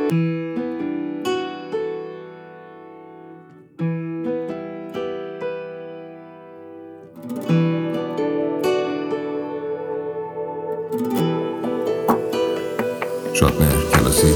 شادمهر کلاسیک.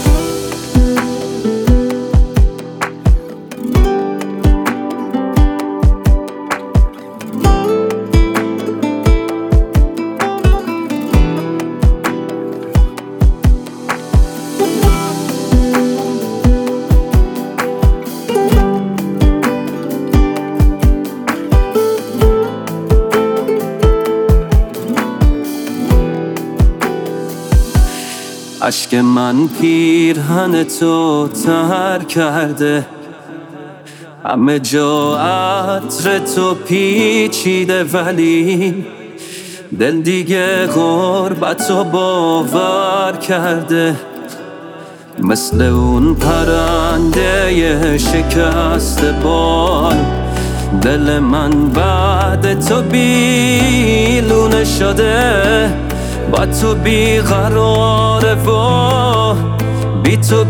اشک من پیرهن تو تر کرده، همه جا عطر تو پیچیده، ولی دل دیگه غربت رو باور کرده. مثل اون پرنده شکست بال، دل من بعد تو بیلونه شده. با تو بیقراره و بی تو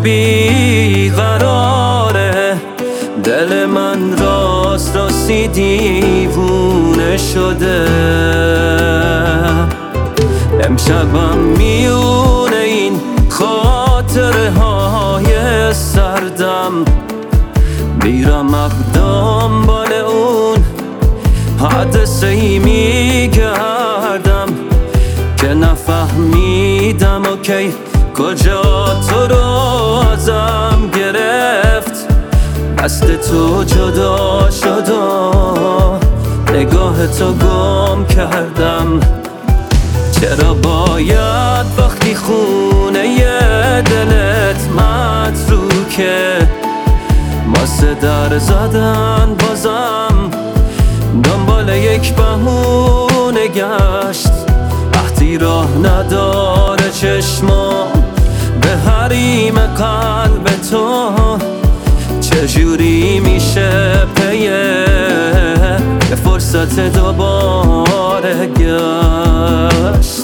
بیقراره. دل من راست راستی دیوونه شده. امشبم میونه این خاطره های سردم، میرم اقدام بال اون حادثه ای میگردم که نفهمیدم اوکی کجا تو رو ازم گرفت. دست تو جدا شد و نگاه تو گم کردم. چرا باید وقتی خونه دلت متروکه، واسه در زدن بازم دنبال یک بهونه گشت. وقتی راه نداره چشمام به حریم قلب تو، چجوری میشه پیه یه فرصت دوباره گشت.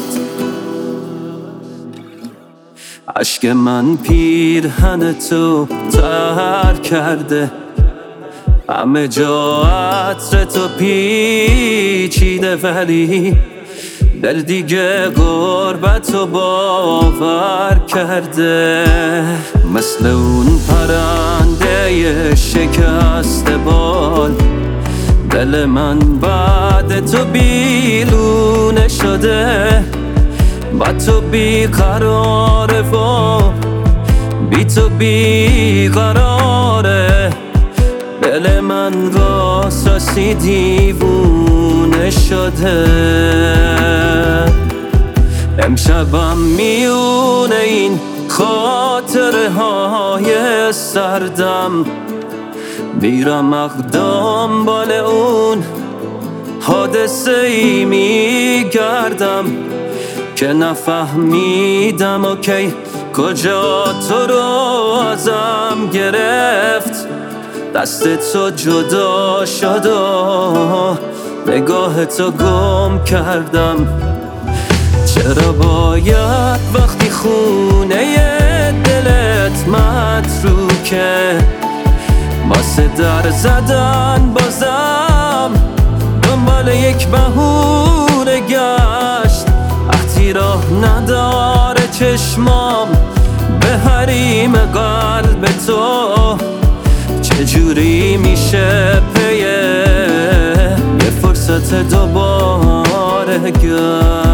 اشک من پیرهن تو تر کرده، همه جا عطر تو پیچیده، ولی دل دیگه غربت رو باور کرده. مثل اون پرنده شکست بال، دل من بعد تو بیلونه شده. با تو بیقراره و بی تو بیقراره. دل من راست راستی دیوونه شده. امشبم میونه این خاطره های سردم، میرم اقدام بال اون حادثه ای میگردم که نفهمیدم اوکی کجا تو رو ازم گرفت. دست تو جدا شد و نگاه تو گم کردم. چرا باید وقتی خونه دلت متروکه، واسه در زدن بازم دنبال یک بهونه گشت. وقتی راه نداره چشمام به حریم قلب تو، چجوری میشه پیه یه فرصت دوباره گشت.